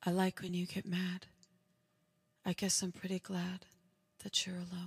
I like when you get mad. I guess I'm pretty glad that you're alone.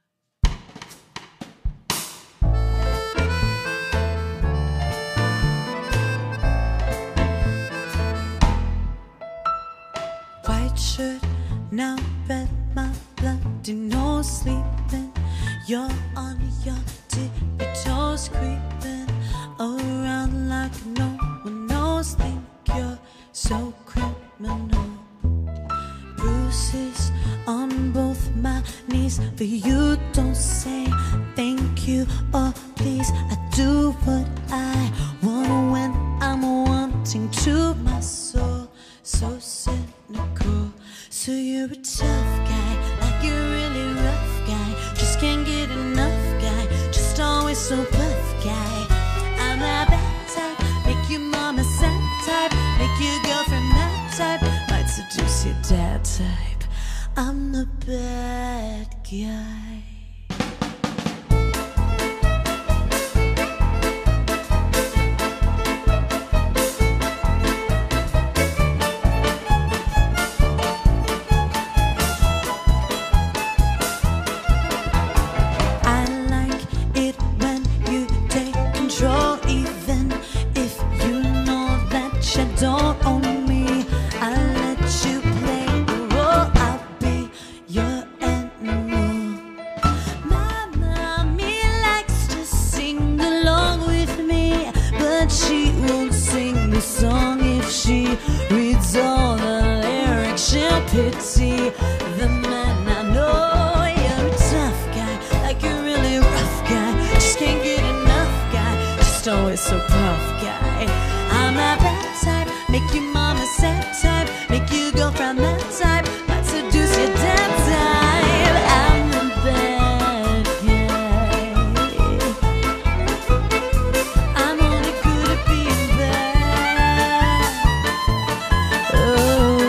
White shirt, now red, my bloody nose sleeping. You're on your tippy toes, creeping around like no one knows. Think you're so criminal. Bruises on both my knees, but you don't say thank you or please. I do what I want when I'm wanting to. My soul so cynical. So you're a tough guy, like you're a really rough guy. Just can't get enough guy, just always so buff guy. I'm that bad type, make your mama sad type, make your girlfriend mad type, might seduce your dad type. I'm the bad guy. Even if you know that you don't own me, I'll let you play the role. I'll be your animal. My mommy likes to sing along with me, but she won't sing the song if she reads all the lyrics. She'll pity the man I know. You're a tough guy, like a really rough guy. Just can't get enough guy, just always so puff guy. I'm that bad type, make your mama sad type, make your girlfriend mad type, might seduce your dad type. I'm the bad guy. I'm only good at being bad. Oh.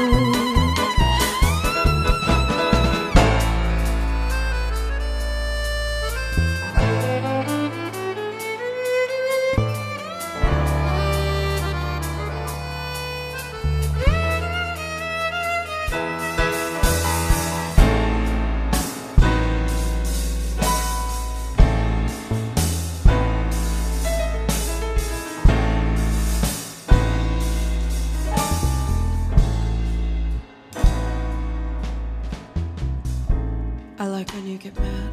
I like when you get mad.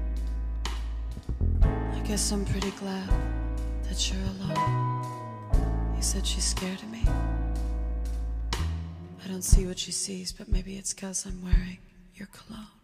I guess I'm pretty glad that you're alone. You said she's scared of me. I don't see what she sees, but maybe it's 'cause I'm wearing your cologne.